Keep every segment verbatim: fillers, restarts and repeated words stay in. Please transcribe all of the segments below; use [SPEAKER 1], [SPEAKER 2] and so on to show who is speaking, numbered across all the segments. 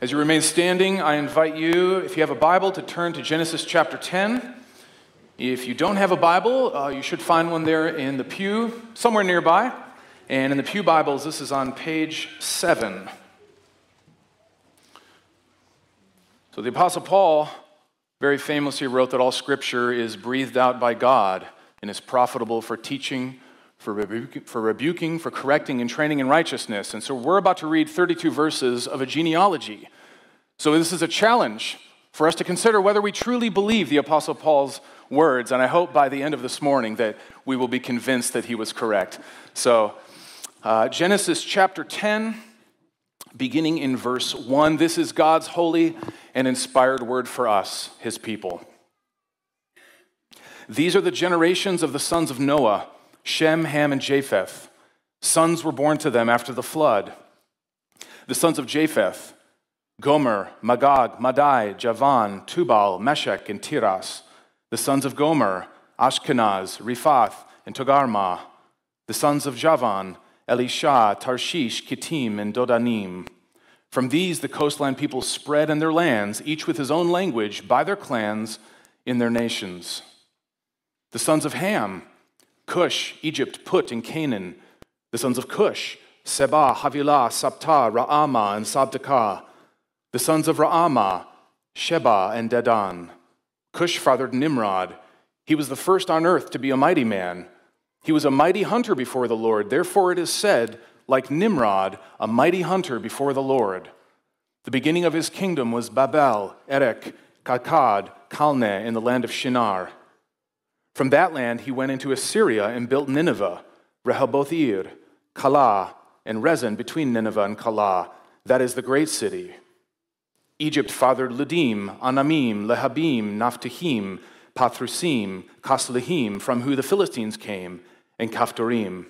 [SPEAKER 1] As you remain standing, I invite you, if you have a Bible, to turn to Genesis chapter ten. If you don't have a Bible, uh, you should find one there in the pew, somewhere nearby. And in the pew Bibles, this is on page seven. So the Apostle Paul very famously wrote that all Scripture is breathed out by God and is profitable for teaching, for rebuking, for rebuking, for correcting, and training in righteousness. And so we're about to read thirty-two verses of a genealogy. So this is a challenge for us to consider whether we truly believe the Apostle Paul's words. And I hope by the end of this morning that we will be convinced that he was correct. So uh, Genesis chapter ten, beginning in verse one. This is God's holy and inspired word for us, his people. These are the generations of the sons of Noah, Shem, Ham, and Japheth. Sons were born to them after the flood. The sons of Japheth, Gomer, Magog, Madai, Javan, Tubal, Meshech, and Tiras. The sons of Gomer, Ashkenaz, Riphath, and Togarmah. The sons of Javan, Elisha, Tarshish, Kittim, and Dodanim. From these the coastland peoples spread in their lands, each with his own language, by their clans, in their nations. The sons of Ham, Cush, Egypt, Put, and Canaan. The sons of Cush, Seba, Havilah, Sabta, Ra'amah, and Sabtekah. The sons of Ra'amah, Sheba, and Dedan. Cush fathered Nimrod. He was the first on earth to be a mighty man. He was a mighty hunter before the Lord. Therefore it is said, like Nimrod, a mighty hunter before the Lord. The beginning of his kingdom was Babel, Erech, Akkad, Calneh, in the land of Shinar. From that land he went into Assyria and built Nineveh, Rehoboth-ir, Calah, and Rezin between Nineveh and Calah. That is the great city. Egypt fathered Ludim, Anamim, Lehabim, Naphtahim, Pathrusim, Casluhim, from who the Philistines came, and Caphtorim.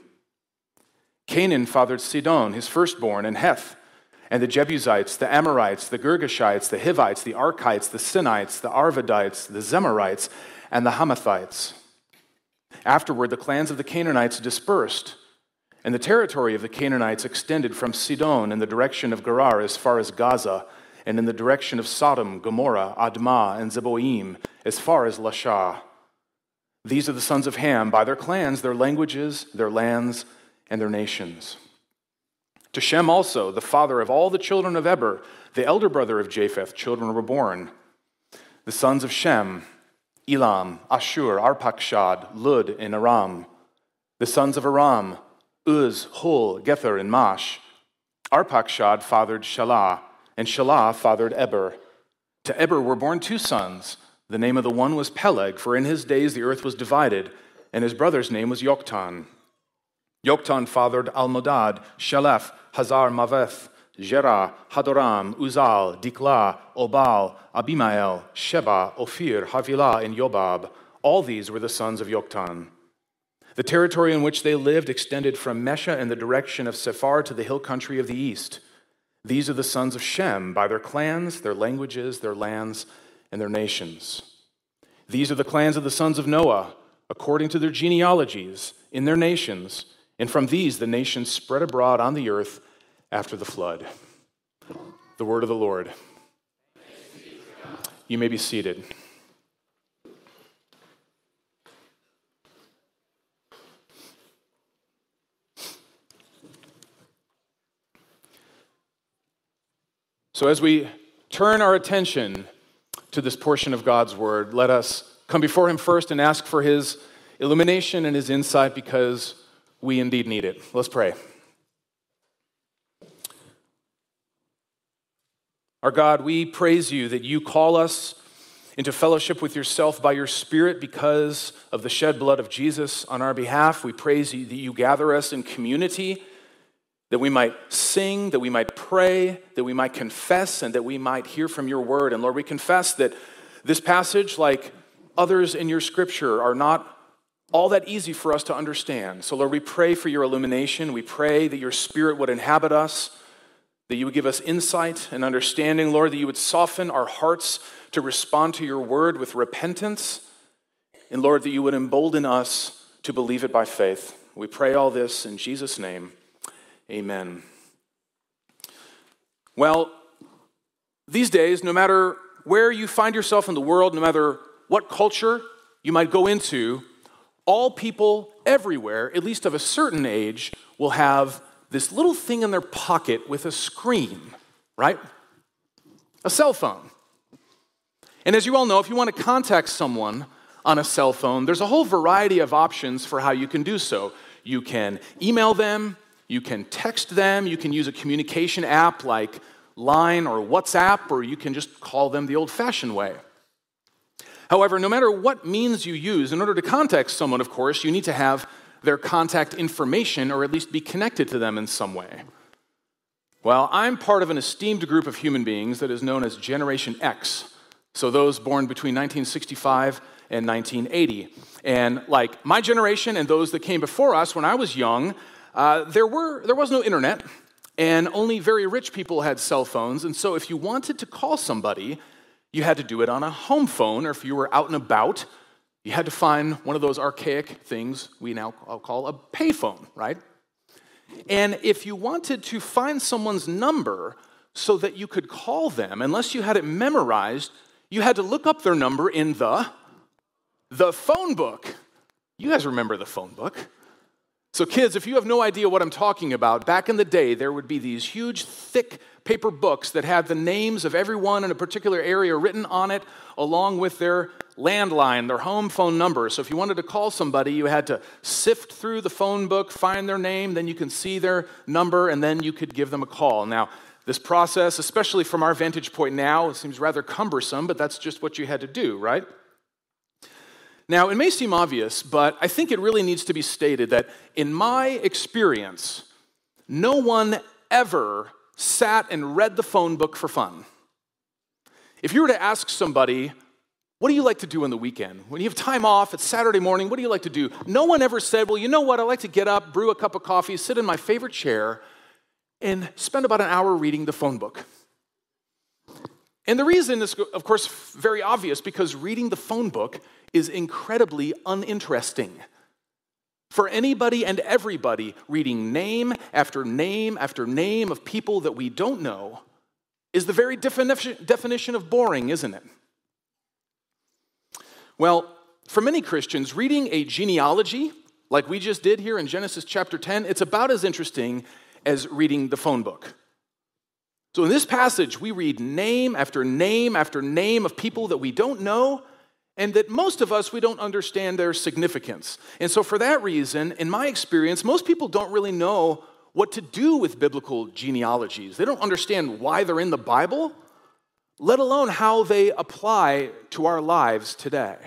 [SPEAKER 1] Canaan fathered Sidon, his firstborn, and Heth, and the Jebusites, the Amorites, the Girgashites, the Hivites, the Archites, the Sinites, the Arvadites, the Zemarites, and the Hamathites. Afterward, the clans of the Canaanites dispersed, and the territory of the Canaanites extended from Sidon in the direction of Gerar as far as Gaza, and in the direction of Sodom, Gomorrah, Admah, and Zeboim, as far as Lasha. These are the sons of Ham, by their clans, their languages, their lands, and their nations. To Shem also, the father of all the children of Eber, the elder brother of Japheth, children were born. The sons of Shem, Elam, Ashur, Arpachshad, Lud, and Aram. The sons of Aram, Uz, Hul, Gether, and Mash. Arpachshad fathered Shelah, and Shelah fathered Eber. To Eber were born two sons. The name of the one was Peleg, for in his days the earth was divided, and his brother's name was Yoktan. Yoktan fathered Almodad, Shalef, Hazar Maveth, Jerah, Hadoram, Uzal, Diklah, Obal, Abimael, Sheba, Ophir, Havilah, and Yobab. All these were the sons of Yoktan. The territory in which they lived extended from Mesha in the direction of Sephar to the hill country of the east. These are the sons of Shem, by their clans, their languages, their lands, and their nations. These are the clans of the sons of Noah, according to their genealogies, in their nations, and from these the nations spread abroad on the earth after the flood. The word of the Lord. You may be seated. So as we turn our attention to this portion of God's word, let us come before him first and ask for his illumination and his insight, because we indeed need it. Let's pray. Our God, we praise you that you call us into fellowship with yourself by your Spirit because of the shed blood of Jesus on our behalf. We praise you that you gather us in community, that we might sing, that we might pray, that we might confess, and that we might hear from your word. And Lord, we confess that this passage, like others in your scripture, are not all that easy for us to understand. So Lord, we pray for your illumination. We pray that your Spirit would inhabit us, that you would give us insight and understanding, Lord, that you would soften our hearts to respond to your word with repentance, and Lord, that you would embolden us to believe it by faith. We pray all this in Jesus' name. Amen. Well, These days, no matter where you find yourself in the world, no matter what culture you might go into, all people everywhere, at least of a certain age, will have this little thing in their pocket with a screen, right? A cell phone. And as you all know, if you want to contact someone on a cell phone, there's a whole variety of options for how you can do so. You can email them, you can text them, you can use a communication app like Line or WhatsApp, or you can just call them the old-fashioned way. However, no matter what means you use, in order to contact someone, of course, you need to have their contact information or at least be connected to them in some way. Well, I'm part of an esteemed group of human beings that is known as Generation X, so those born between nineteen sixty-five and nineteen eighty. And like my generation and those that came before us when I was young, uh, there were there was no internet, and only very rich people had cell phones, and so if you wanted to call somebody, you had to do it on a home phone, or if you were out and about, you had to find one of those archaic things we now call a payphone, right? And if you wanted to find someone's number so that you could call them, unless you had it memorized, you had to look up their number in the, the phone book. You guys remember the phone book. So kids, if you have no idea what I'm talking about, back in the day, there would be these huge, thick paper books that had the names of everyone in a particular area written on it, along with their landline, their home phone number. So if you wanted to call somebody, you had to sift through the phone book, find their name, then you can see their number, and then you could give them a call. Now, this process, especially from our vantage point now, it seems rather cumbersome, but that's just what you had to do, right? Now, it may seem obvious, but I think it really needs to be stated that in my experience, no one ever sat and read the phone book for fun. If you were to ask somebody, what do you like to do on the weekend? When you have time off, it's Saturday morning, what do you like to do? No one ever said, well, you know what, I like to get up, brew a cup of coffee, sit in my favorite chair, and spend about an hour reading the phone book. And the reason is, of course, very obvious, because reading the phone book is incredibly uninteresting. For anybody and everybody, reading name after name after name of people that we don't know is the very definition, definition of boring, isn't it? Well, for many Christians, reading a genealogy, like we just did here in Genesis chapter ten, it's about as interesting as reading the phone book. So in this passage, we read name after name after name of people that we don't know, and that most of us, we don't understand their significance. And so for that reason, in my experience, most people don't really know what to do with biblical genealogies. They don't understand why they're in the Bible, let alone how they apply to our lives today.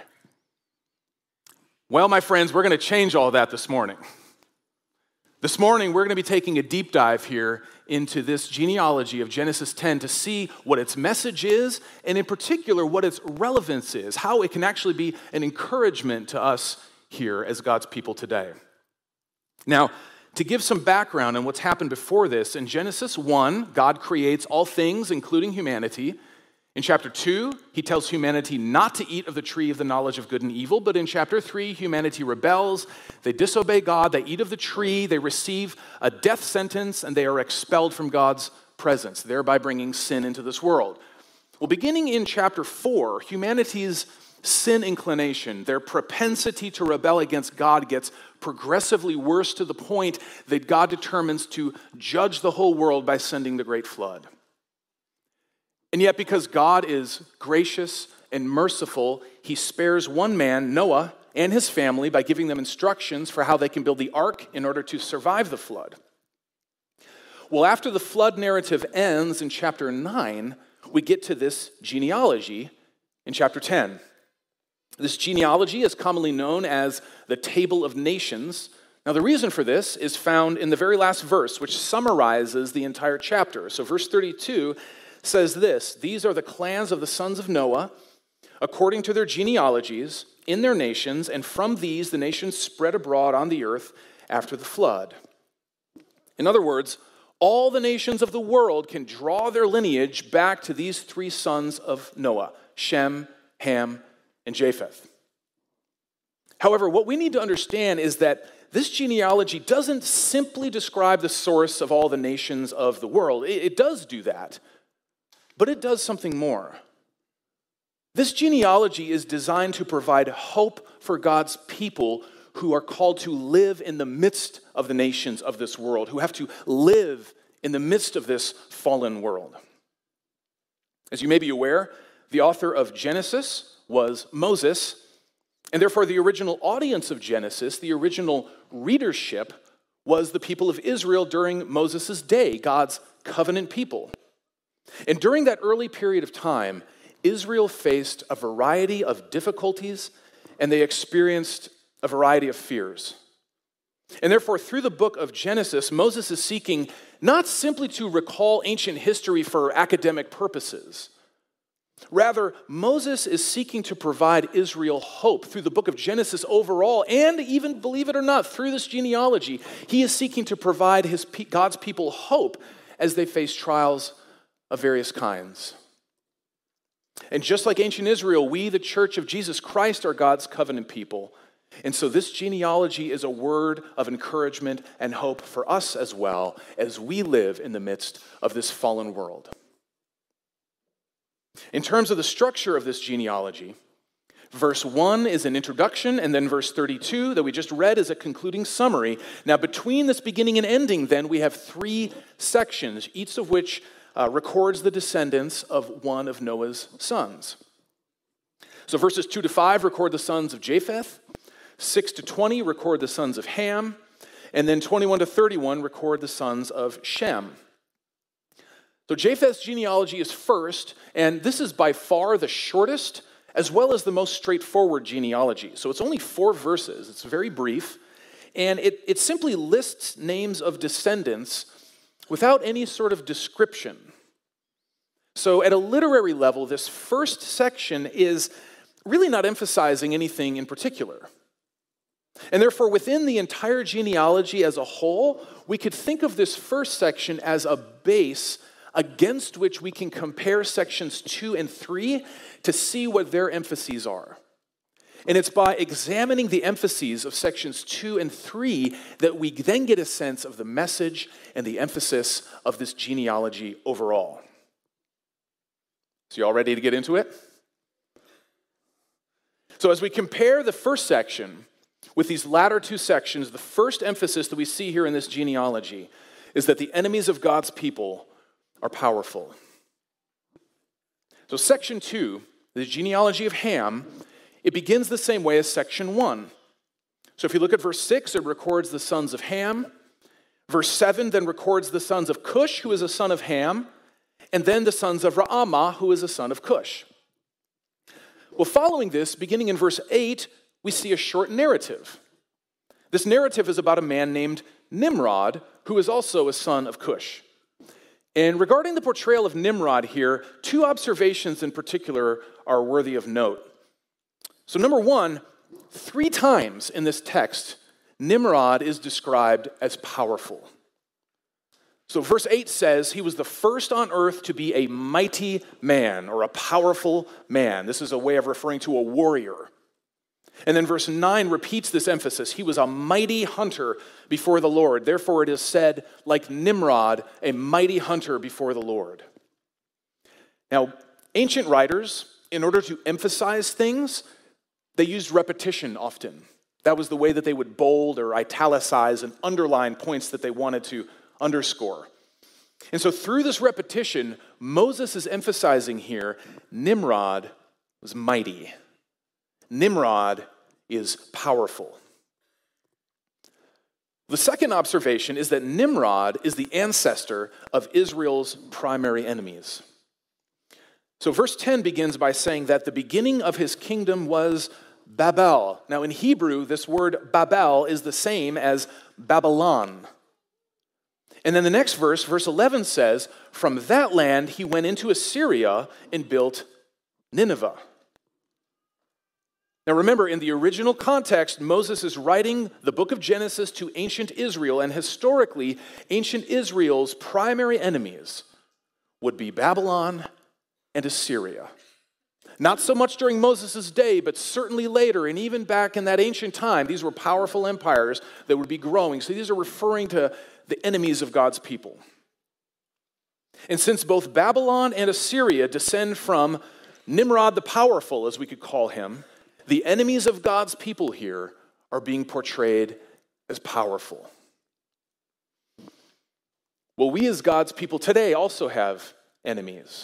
[SPEAKER 1] Well, my friends, we're going to change all that this morning. This morning, we're going to be taking a deep dive here into this genealogy of Genesis ten to see what its message is, and in particular, what its relevance is, how it can actually be an encouragement to us here as God's people today. Now, to give some background on what's happened before this, in Genesis one, God creates all things, including humanity. In chapter two, he tells humanity not to eat of the tree of the knowledge of good and evil, but in chapter three, humanity rebels, they disobey God, they eat of the tree, they receive a death sentence, and they are expelled from God's presence, thereby bringing sin into this world. Well, beginning in chapter four, humanity's sin inclination, their propensity to rebel against God gets progressively worse to the point that God determines to judge the whole world by sending the great flood. And yet, because God is gracious and merciful, he spares one man, Noah, and his family by giving them instructions for how they can build the ark in order to survive the flood. Well, after the flood narrative ends in chapter nine, we get to this genealogy in chapter ten. This genealogy is commonly known as the Table of Nations. Now, the reason for this is found in the very last verse, which summarizes the entire chapter. So verse thirty-two says this: these are the clans of the sons of Noah, according to their genealogies, in their nations, and from these the nations spread abroad on the earth after the flood. In other words, all the nations of the world can draw their lineage back to these three sons of Noah, Shem, Ham, and Japheth. However, what we need to understand is that this genealogy doesn't simply describe the source of all the nations of the world. It, it does do that. But it does something more. This genealogy is designed to provide hope for God's people who are called to live in the midst of the nations of this world, who have to live in the midst of this fallen world. As you may be aware, the author of Genesis was Moses, and therefore the original audience of Genesis, the original readership, was the people of Israel during Moses' day, God's covenant people. And during that early period of time, Israel faced a variety of difficulties, and they experienced a variety of fears. And therefore, through the book of Genesis, Moses is seeking not simply to recall ancient history for academic purposes. Rather, Moses is seeking to provide Israel hope through the book of Genesis overall, and even, believe it or not, through this genealogy. He is seeking to provide his God's people hope as they face trials of various kinds. And just like ancient Israel, we, the church of Jesus Christ, are God's covenant people. And so this genealogy is a word of encouragement and hope for us as well as we live in the midst of this fallen world. In terms of the structure of this genealogy, verse one is an introduction, and then verse thirty-two that we just read is a concluding summary. Now, between this beginning and ending, then, we have three sections, each of which uh, records the descendants of one of Noah's sons. So verses two to five record the sons of Japheth, six to twenty record the sons of Ham, and then twenty-one to thirty-one record the sons of Shem. So Japheth's genealogy is first, and this is by far the shortest as well as the most straightforward genealogy. So it's only four verses, it's very brief, and it, it simply lists names of descendants without any sort of description. So at a literary level, this first section is really not emphasizing anything in particular. And therefore, within the entire genealogy as a whole, we could think of this first section as a base against which we can compare sections two and three to see what their emphases are. And it's by examining the emphases of sections two and three that we then get a sense of the message and the emphasis of this genealogy overall. So you all ready to get into it? So as we compare the first section with these latter two sections, the first emphasis that we see here in this genealogy is that the enemies of God's people are powerful. So section two, the genealogy of Ham, it begins the same way as section one. So if you look at verse six, it records the sons of Ham. Verse seven then records the sons of Cush, who is a son of Ham, and then the sons of Ra'amah, who is a son of Cush. Well, following this, beginning in verse eight, we see a short narrative. This narrative is about a man named Nimrod, who is also a son of Cush. And regarding the portrayal of Nimrod here, two observations in particular are worthy of note. So number one, three times in this text, Nimrod is described as powerful. So verse eight says, he was the first on earth to be a mighty man, or a powerful man. This is a way of referring to a warrior. And then verse nine repeats this emphasis. He was a mighty hunter before the Lord. Therefore it is said, like Nimrod, a mighty hunter before the Lord. Now, ancient writers, in order to emphasize things, they used repetition often. That was the way that they would bold or italicize and underline points that they wanted to underscore. And so through this repetition, Moses is emphasizing here, Nimrod was mighty. Nimrod is powerful. The second observation is that Nimrod is the ancestor of Israel's primary enemies. So verse ten begins by saying that the beginning of his kingdom was Babel. Now in Hebrew, this word Babel is the same as Babylon. And then the next verse, verse eleven says, from that land he went into Assyria and built Nineveh. Now remember, in the original context, Moses is writing the book of Genesis to ancient Israel, and historically, ancient Israel's primary enemies would be Babylon and Assyria. Not so much during Moses' day, but certainly later, and even back in that ancient time, these were powerful empires that would be growing. So these are referring to the enemies of God's people. And since both Babylon and Assyria descend from Nimrod the powerful, as we could call him, the enemies of God's people here are being portrayed as powerful. Well, we as God's people today also have enemies.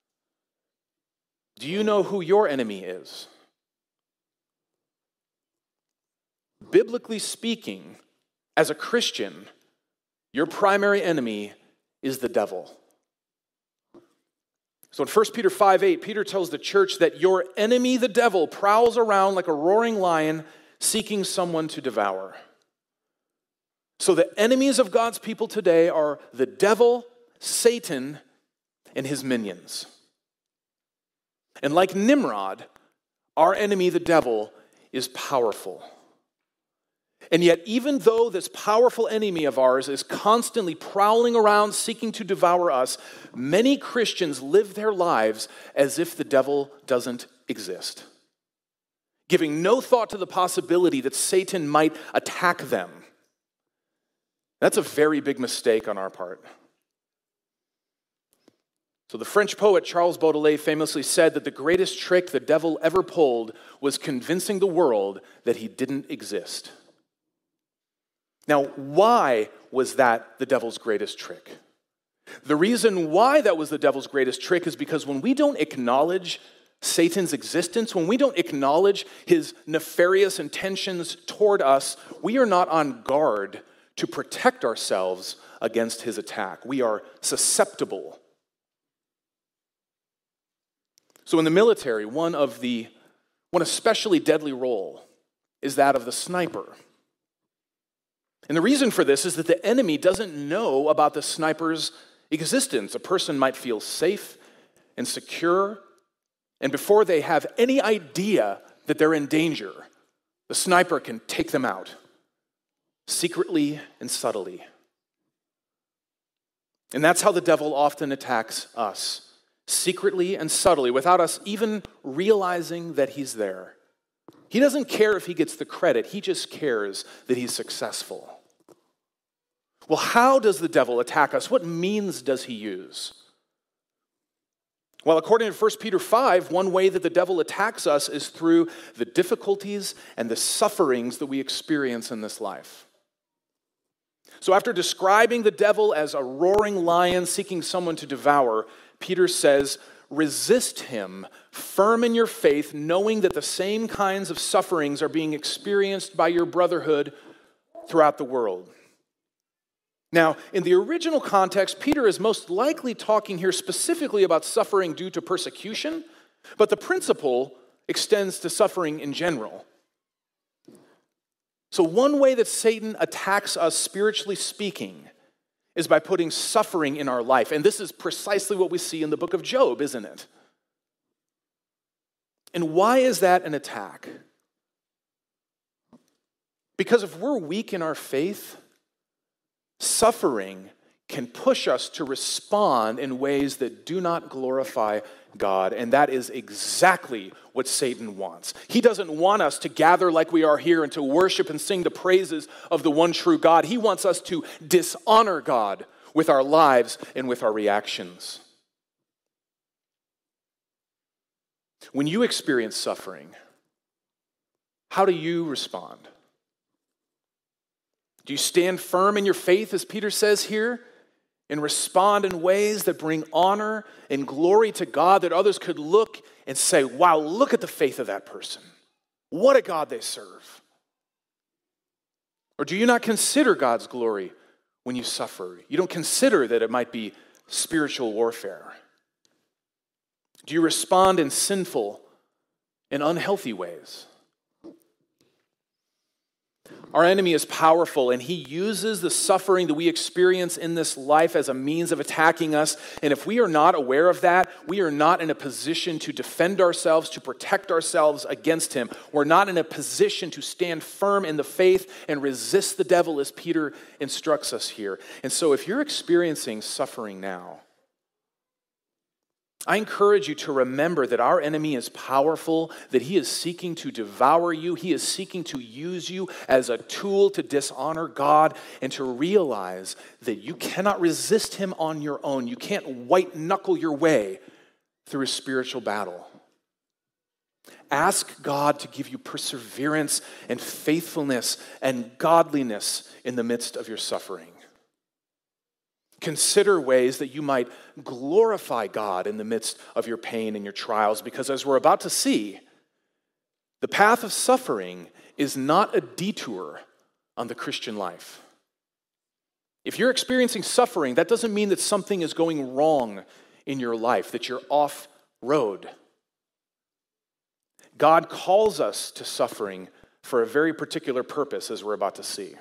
[SPEAKER 1] Do you know who your enemy is? Biblically speaking, as a Christian, your primary enemy is the devil. So in First Peter five eight, Peter tells the church that your enemy, the devil, prowls around like a roaring lion seeking someone to devour. So the enemies of God's people today are the devil, Satan, and his minions. And like Nimrod, our enemy, the devil, is powerful. And yet, even though this powerful enemy of ours is constantly prowling around seeking to devour us, many Christians live their lives as if the devil doesn't exist, giving no thought to the possibility that Satan might attack them. That's a very big mistake on our part. So the French poet Charles Baudelaire famously said that the greatest trick the devil ever pulled was convincing the world that he didn't exist. Now, why was that the devil's greatest trick? The reason why that was the devil's greatest trick is because when we don't acknowledge Satan's existence, when we don't acknowledge his nefarious intentions toward us, we are not on guard to protect ourselves against his attack. We are susceptible. So in the military, one of the one especially deadly role is that of the sniper. And the reason for this is that the enemy doesn't know about the sniper's existence. A person might feel safe and secure, and before they have any idea that they're in danger, the sniper can take them out, secretly and subtly. And that's how the devil often attacks us, secretly and subtly, without us even realizing that he's there. He doesn't care if he gets the credit, he just cares that he's successful. Well, how does the devil attack us? What means does he use? Well, according to First Peter five, one way that the devil attacks us is through the difficulties and the sufferings that we experience in this life. So after describing the devil as a roaring lion seeking someone to devour, Peter says, resist him, firm in your faith, knowing that the same kinds of sufferings are being experienced by your brotherhood throughout the world. Now, in the original context, Peter is most likely talking here specifically about suffering due to persecution, but the principle extends to suffering in general. So one way that Satan attacks us, spiritually speaking, is by putting suffering in our life. And this is precisely what we see in the book of Job, isn't it? And why is that an attack? Because if we're weak in our faith, suffering can push us to respond in ways that do not glorify God, and that is exactly what Satan wants. He doesn't want us to gather like we are here and to worship and sing the praises of the one true God. He wants us to dishonor God with our lives and with our reactions. When you experience suffering, how do you respond? Do you stand firm in your faith, as Peter says here, and respond in ways that bring honor and glory to God, that others could look and say, wow, look at the faith of that person. What a God they serve. Or do you not consider God's glory when you suffer? You don't consider that it might be spiritual warfare. Do you respond in sinful and unhealthy ways? Our enemy is powerful, and he uses the suffering that we experience in this life as a means of attacking us. And if we are not aware of that, we are not in a position to defend ourselves, to protect ourselves against him. We're not in a position to stand firm in the faith and resist the devil, as Peter instructs us here. And so if you're experiencing suffering now, I encourage you to remember that our enemy is powerful, that he is seeking to devour you, he is seeking to use you as a tool to dishonor God, and to realize that you cannot resist him on your own. You can't white-knuckle your way through a spiritual battle. Ask God to give you perseverance and faithfulness and godliness in the midst of your suffering. Consider ways that you might glorify God in the midst of your pain and your trials, because as we're about to see, the path of suffering is not a detour on the Christian life. If you're experiencing suffering, that doesn't mean that something is going wrong in your life, that you're off road. God calls us to suffering for a very particular purpose, as we're about to see.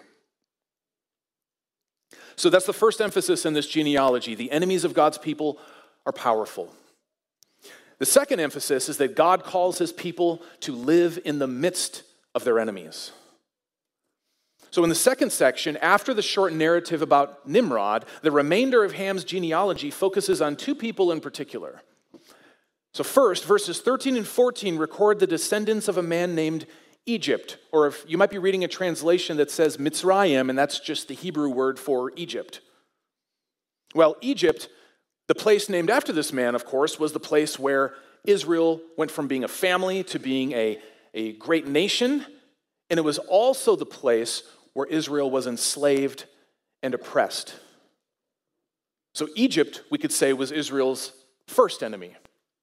[SPEAKER 1] So that's the first emphasis in this genealogy. The enemies of God's people are powerful. The second emphasis is that God calls his people to live in the midst of their enemies. So in the second section, after the short narrative about Nimrod, the remainder of Ham's genealogy focuses on two people in particular. So first, verses thirteen and fourteen record the descendants of a man named Egypt, or if you might be reading a translation that says Mitzrayim, and that's just the Hebrew word for Egypt. Well, Egypt, the place named after this man, of course, was the place where Israel went from being a family to being a, a great nation, and it was also the place where Israel was enslaved and oppressed. So Egypt, we could say, was Israel's first enemy.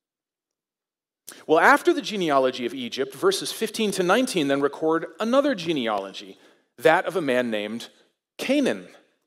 [SPEAKER 1] Well, after the genealogy of Egypt, verses fifteen to nineteen then record another genealogy, that of a man named Canaan.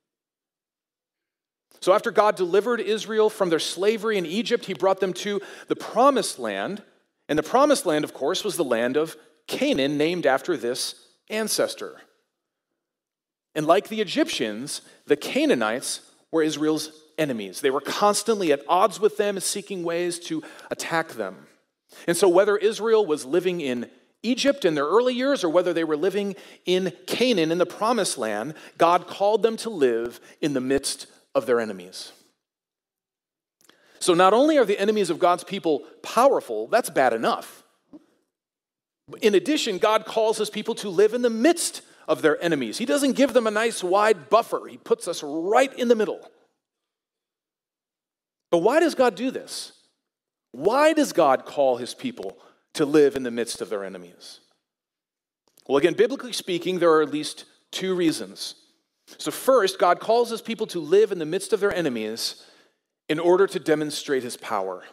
[SPEAKER 1] So after God delivered Israel from their slavery in Egypt, he brought them to the Promised Land. And the Promised Land, of course, was the land of Canaan, named after this ancestor. And like the Egyptians, the Canaanites were Israel's enemies. They were constantly at odds with them, seeking ways to attack them. And so whether Israel was living in Egypt in their early years or whether they were living in Canaan in the Promised Land, God called them to live in the midst of their enemies. So not only are the enemies of God's people powerful, that's bad enough. In addition, God calls his people to live in the midst of their enemies. He doesn't give them a nice wide buffer. He puts us right in the middle. But why does God do this? Why does God call his people to live in the midst of their enemies? Well, again, biblically speaking, there are at least two reasons. So first, God calls his people to live in the midst of their enemies in order to demonstrate his power.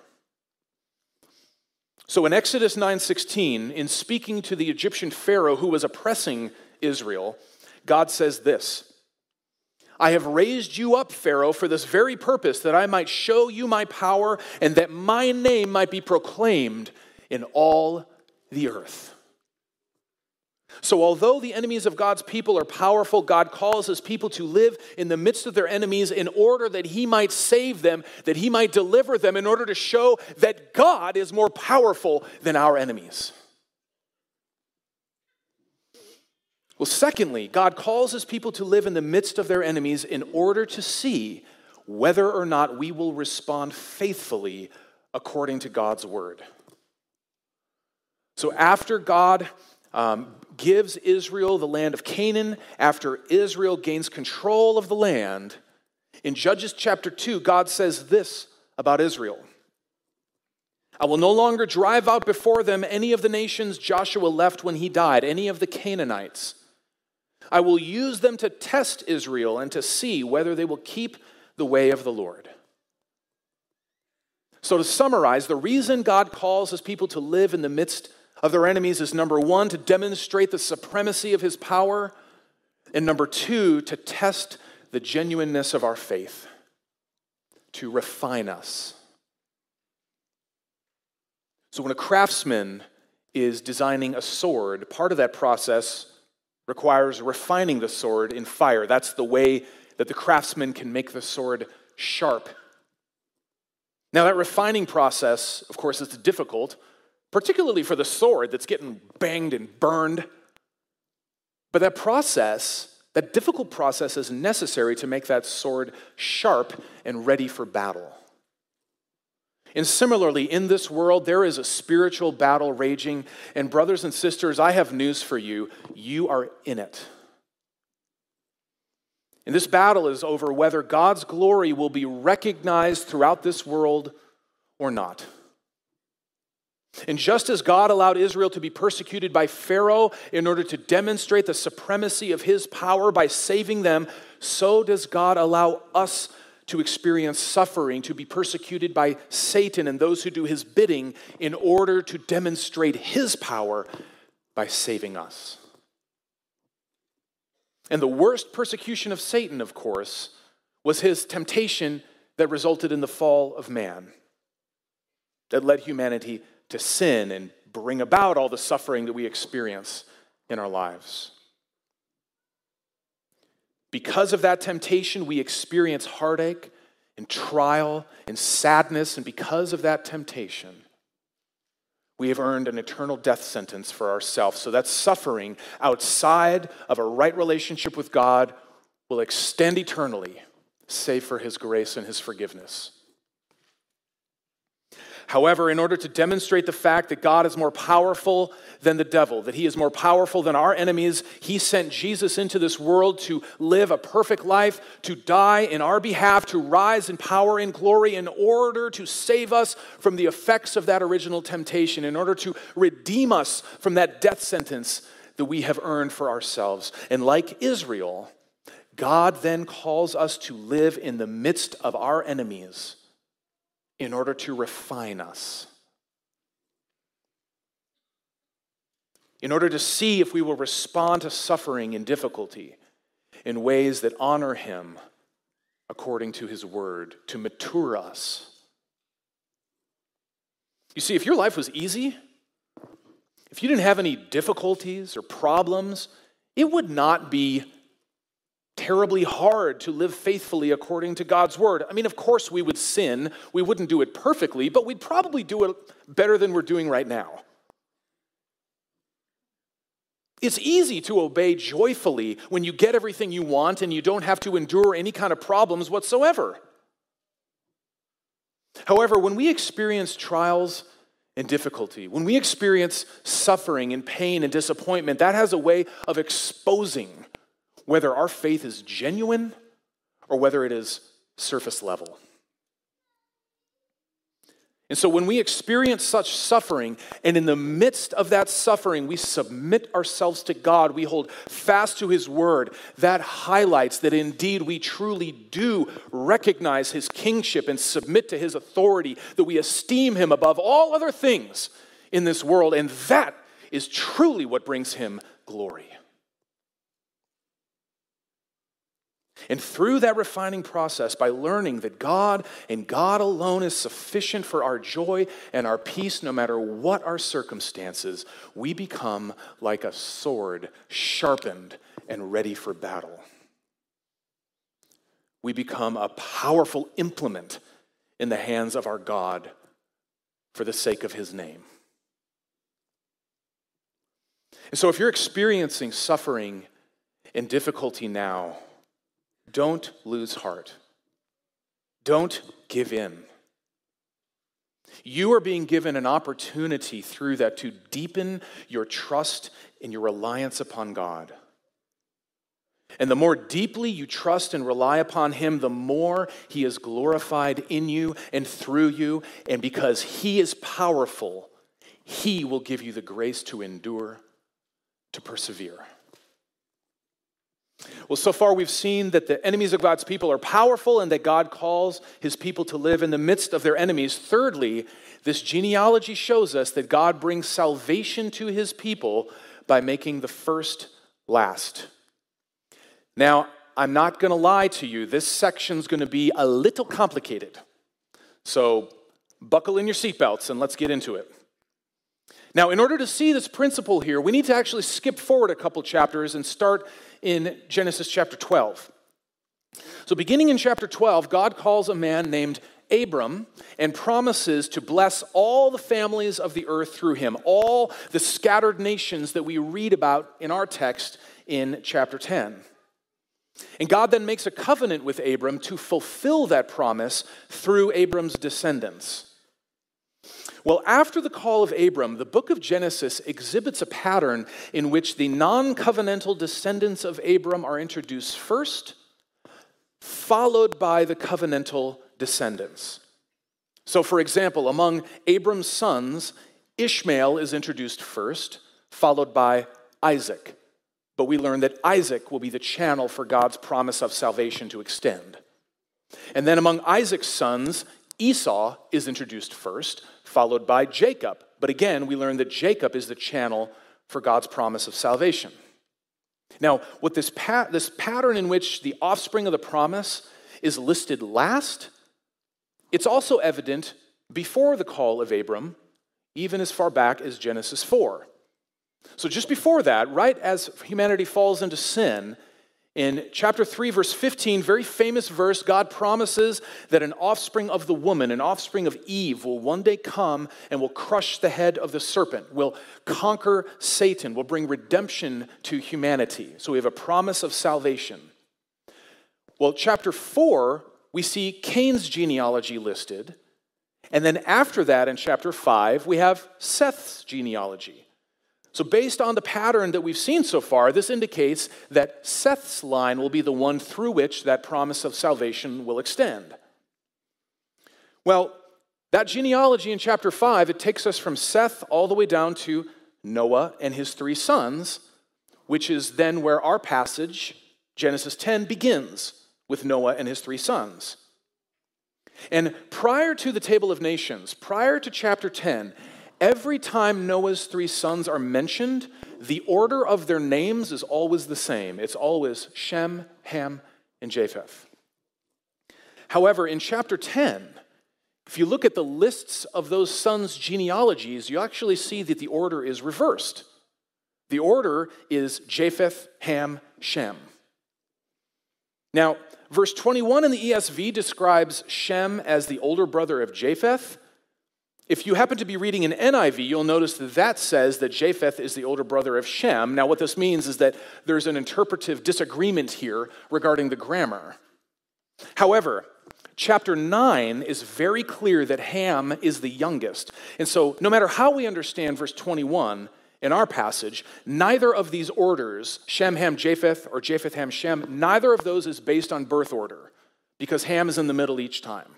[SPEAKER 1] So in Exodus nine sixteen, in speaking to the Egyptian Pharaoh who was oppressing Israel, God says this: I have raised you up, Pharaoh, for this very purpose, that I might show you my power and that my name might be proclaimed in all the earth. So although the enemies of God's people are powerful, God calls his people to live in the midst of their enemies in order that he might save them, that he might deliver them, in order to show that God is more powerful than our enemies. Well, secondly, God calls his people to live in the midst of their enemies in order to see whether or not we will respond faithfully according to God's word. So after God um, gives Israel the land of Canaan, after Israel gains control of the land, in Judges chapter two, God says this about Israel: I will no longer drive out before them any of the nations Joshua left when he died, any of the Canaanites. I will use them to test Israel and to see whether they will keep the way of the Lord. So to summarize, the reason God calls his people to live in the midst of their enemies is, number one, to demonstrate the supremacy of his power, and number two, to test the genuineness of our faith, to refine us. So when a craftsman is designing a sword, part of that process requires refining the sword in fire. That's the way that the craftsman can make the sword sharp. Now, that refining process, of course, is difficult, particularly for the sword that's getting banged and burned. But that process, that difficult process, is necessary to make that sword sharp and ready for battle. And similarly, in this world, there is a spiritual battle raging. And brothers and sisters, I have news for you. You are in it. And this battle is over whether God's glory will be recognized throughout this world or not. And just as God allowed Israel to be persecuted by Pharaoh in order to demonstrate the supremacy of his power by saving them, so does God allow us to experience suffering, to be persecuted by Satan and those who do his bidding in order to demonstrate his power by saving us. And the worst persecution of Satan, of course, was his temptation that resulted in the fall of man, that led humanity to sin and bring about all the suffering that we experience in our lives. Because of that temptation, we experience heartache and trial and sadness, and because of that temptation, we have earned an eternal death sentence for ourselves. So that suffering outside of a right relationship with God will extend eternally, save for his grace and his forgiveness. However, in order to demonstrate the fact that God is more powerful than the devil, that he is more powerful than our enemies, he sent Jesus into this world to live a perfect life, to die in our behalf, to rise in power and glory in order to save us from the effects of that original temptation, in order to redeem us from that death sentence that we have earned for ourselves. And like Israel, God then calls us to live in the midst of our enemies in order to refine us, in order to see if we will respond to suffering and difficulty in ways that honor him according to his word, to mature us. You see, if your life was easy, if you didn't have any difficulties or problems, it would not be terribly hard to live faithfully according to God's word. I mean, of course we would sin. We wouldn't do it perfectly, but we'd probably do it better than we're doing right now. It's easy to obey joyfully when you get everything you want and you don't have to endure any kind of problems whatsoever. However, when we experience trials and difficulty, when we experience suffering and pain and disappointment, that has a way of exposing whether our faith is genuine or whether it is surface level. And so when we experience such suffering, and in the midst of that suffering, we submit ourselves to God, we hold fast to his word, that highlights that indeed we truly do recognize his kingship and submit to his authority, that we esteem him above all other things in this world, and that is truly what brings him glory. And through that refining process, by learning that God and God alone is sufficient for our joy and our peace, no matter what our circumstances, we become like a sword sharpened and ready for battle. We become a powerful implement in the hands of our God for the sake of his name. And so if you're experiencing suffering and difficulty now, don't lose heart. Don't give in. You are being given an opportunity through that to deepen your trust and your reliance upon God. And the more deeply you trust and rely upon him, the more he is glorified in you and through you. And because he is powerful, he will give you the grace to endure, to persevere. Well, so far we've seen that the enemies of God's people are powerful and that God calls his people to live in the midst of their enemies. Thirdly, this genealogy shows us that God brings salvation to his people by making the first last. Now, I'm not going to lie to you. This section's going to be a little complicated. So buckle in your seatbelts and let's get into it. Now, in order to see this principle here, we need to actually skip forward a couple chapters and start in Genesis chapter twelve. So beginning in chapter twelve, God calls a man named Abram and promises to bless all the families of the earth through him, all the scattered nations that we read about in our text in chapter ten. And God then makes a covenant with Abram to fulfill that promise through Abram's descendants. Well, after the call of Abram, the book of Genesis exhibits a pattern in which the non-covenantal descendants of Abram are introduced first, followed by the covenantal descendants. So, for example, among Abram's sons, Ishmael is introduced first, followed by Isaac. But we learn that Isaac will be the channel for God's promise of salvation to extend. And then among Isaac's sons, Esau is introduced first, followed by Jacob. But again, we learn that Jacob is the channel for God's promise of salvation. Now, what this, pat- this pattern in which the offspring of the promise is listed last, it's also evident before the call of Abram, even as far back as Genesis four. So just before that, right as humanity falls into sin, in chapter three, verse fifteen, very famous verse, God promises that an offspring of the woman, an offspring of Eve, will one day come and will crush the head of the serpent, will conquer Satan, will bring redemption to humanity. So we have a promise of salvation. Well, chapter four, we see Cain's genealogy listed. And then after that, in chapter five, we have Seth's genealogy. So based on the pattern that we've seen so far, this indicates that Seth's line will be the one through which that promise of salvation will extend. Well, that genealogy in chapter five, it takes us from Seth all the way down to Noah and his three sons, which is then where our passage, Genesis ten, begins with Noah and his three sons. And prior to the Table of Nations, prior to chapter ten, every time Noah's three sons are mentioned, the order of their names is always the same. It's always Shem, Ham, and Japheth. However, in chapter ten, if you look at the lists of those sons' genealogies, you actually see that the order is reversed. The order is Japheth, Ham, Shem. Now, verse twenty-one in the E S V describes Shem as the older brother of Japheth. If you happen to be reading an N I V, you'll notice that that says that Japheth is the older brother of Shem. Now, what this means is that there's an interpretive disagreement here regarding the grammar. However, chapter nine is very clear that Ham is the youngest. And so, no matter how we understand verse twenty-one in our passage, neither of these orders, Shem, Ham, Japheth, or Japheth, Ham, Shem, neither of those is based on birth order, because Ham is in the middle each time.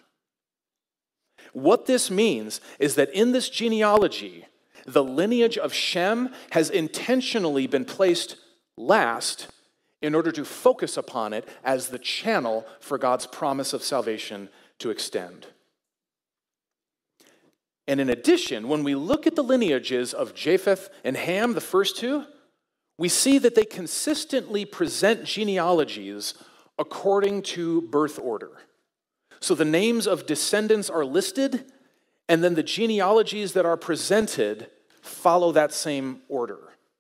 [SPEAKER 1] What this means is that in this genealogy, the lineage of Shem has intentionally been placed last in order to focus upon it as the channel for God's promise of salvation to extend. And in addition, when we look at the lineages of Japheth and Ham, the first two, we see that they consistently present genealogies according to birth order. So the names of descendants are listed, and then the genealogies that are presented follow that same order.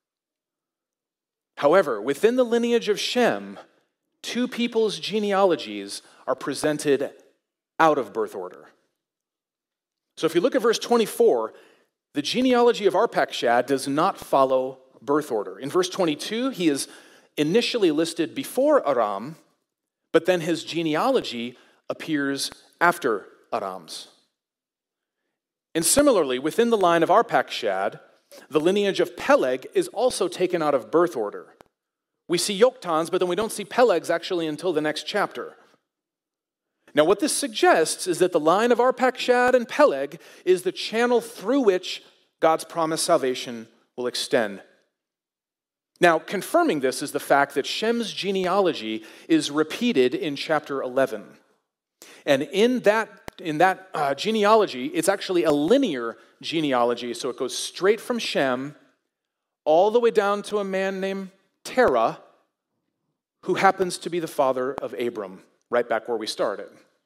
[SPEAKER 1] However, within the lineage of Shem, two people's genealogies are presented out of birth order. So if you look at verse twenty-four, the genealogy of Arpachshad does not follow birth order. In verse twenty-two, he is initially listed before Aram, but then his genealogy appears after Aram's. And similarly, within the line of Arpachshad, the lineage of Peleg is also taken out of birth order. We see Yoktan's, but then we don't see Peleg's actually until the next chapter. Now, what this suggests is that the line of Arpachshad and Peleg is the channel through which God's promised salvation will extend. Now, confirming this is the fact that Shem's genealogy is repeated in chapter eleven. And in that, in that uh, genealogy, it's actually a linear genealogy, so it goes straight from Shem all the way down to a man named Terah, who happens to be the father of Abram, right back where we started.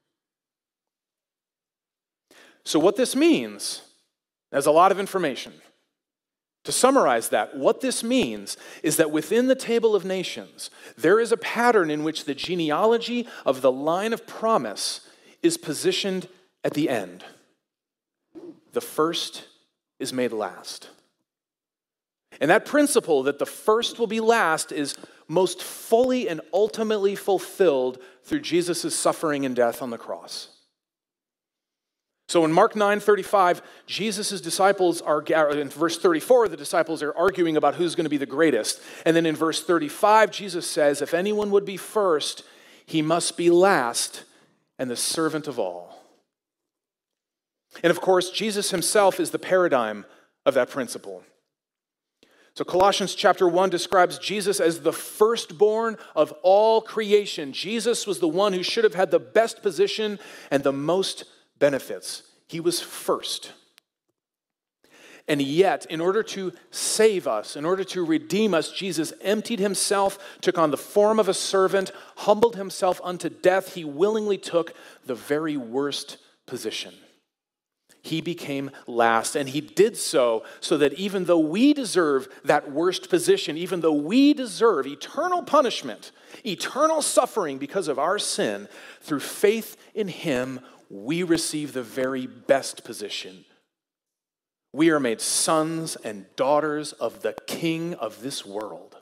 [SPEAKER 1] So what this means, there's a lot of information. To summarize that, what this means is that within the Table of Nations, there is a pattern in which the genealogy of the line of promise is positioned at the end. The first is made last. And that principle that the first will be last is most fully and ultimately fulfilled through Jesus' suffering and death on the cross. So in Mark nine thirty-five, Jesus' disciples are, in verse thirty-four, the disciples are arguing about who's going to be the greatest. And then in verse thirty-five, Jesus says, if anyone would be first, he must be last and the servant of all. And of course, Jesus himself is the paradigm of that principle. So Colossians chapter one describes Jesus as the firstborn of all creation. Jesus was the one who should have had the best position and the most benefits. He was first. And yet, in order to save us, in order to redeem us, Jesus emptied himself, took on the form of a servant, humbled himself unto death. He willingly took the very worst position. He became last, and he did so so that even though we deserve that worst position, even though we deserve eternal punishment, eternal suffering because of our sin, through faith in him, we receive the very best position. We are made sons and daughters of the King of this world.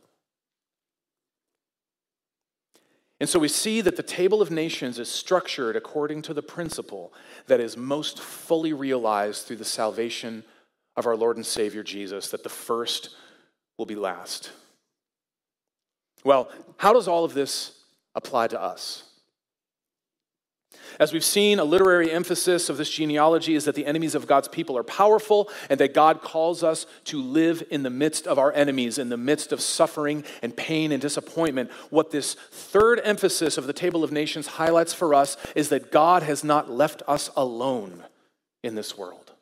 [SPEAKER 1] And so we see that the table of nations is structured according to the principle that is most fully realized through the salvation of our Lord and Savior Jesus, that the first will be last. Well, how does all of this apply to us? As we've seen, a literary emphasis of this genealogy is that the enemies of God's people are powerful and that God calls us to live in the midst of our enemies, in the midst of suffering and pain and disappointment. What this third emphasis of the Table of Nations highlights for us is that God has not left us alone in this world.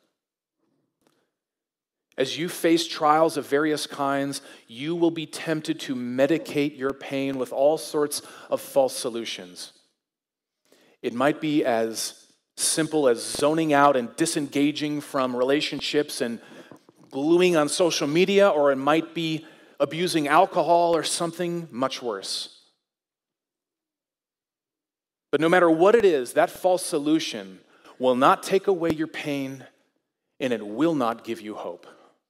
[SPEAKER 1] As you face trials of various kinds, you will be tempted to medicate your pain with all sorts of false solutions. It might be as simple as zoning out and disengaging from relationships and gluing on social media, or it might be abusing alcohol or something much worse. But no matter what it is, that false solution will not take away your pain, and it will not give you hope.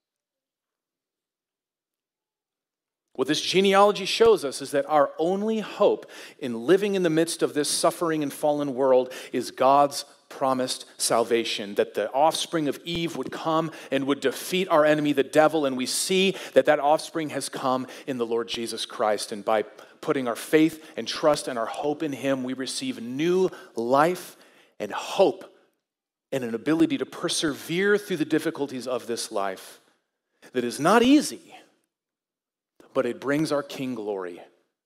[SPEAKER 1] What this genealogy shows us is that our only hope in living in the midst of this suffering and fallen world is God's promised salvation, that the offspring of Eve would come and would defeat our enemy, the devil, and we see that that offspring has come in the Lord Jesus Christ. And by putting our faith and trust and our hope in him, we receive new life and hope and an ability to persevere through the difficulties of this life that is not easy, but it brings our King glory.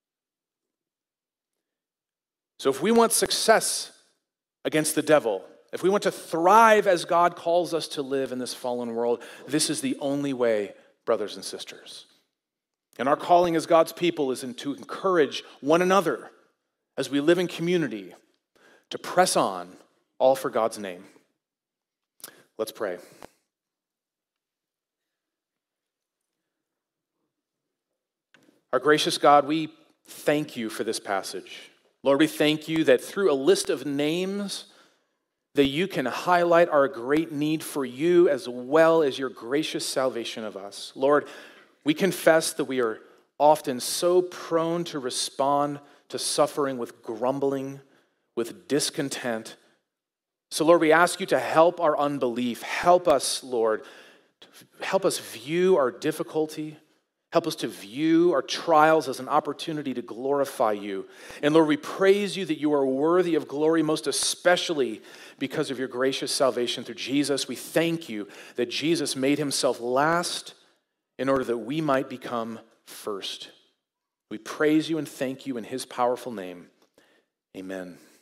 [SPEAKER 1] So if we want success against the devil, if we want to thrive as God calls us to live in this fallen world, this is the only way, brothers and sisters. And our calling as God's people is in to encourage one another as we live in community to press on, all for God's name. Let's pray. Our gracious God, we thank you for this passage. Lord, we thank you that through a list of names that you can highlight our great need for you as well as your gracious salvation of us. Lord, we confess that we are often so prone to respond to suffering with grumbling, with discontent. So Lord, we ask you to help our unbelief. Help us, Lord, help us view our difficulty. Help us to view our trials as an opportunity to glorify you. And Lord, we praise you that you are worthy of glory, most especially because of your gracious salvation through Jesus. We thank you that Jesus made himself last in order that we might become first. We praise you and thank you in his powerful name. Amen.